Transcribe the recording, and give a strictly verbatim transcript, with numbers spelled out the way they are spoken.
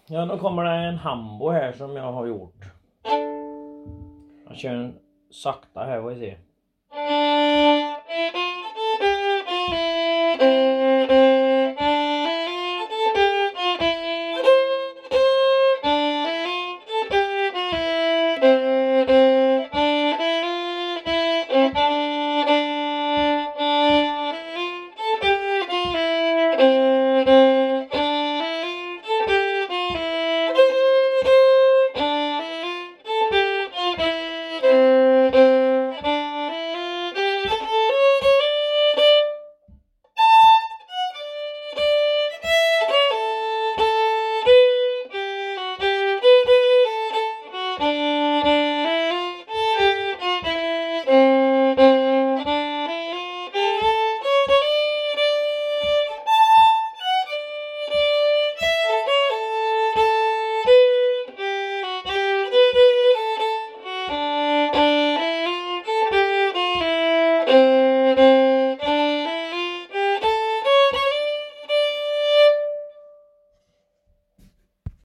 Ja, nu kommer det en hambo här som jag har gjort. Jag kör en sakta här, får vi se.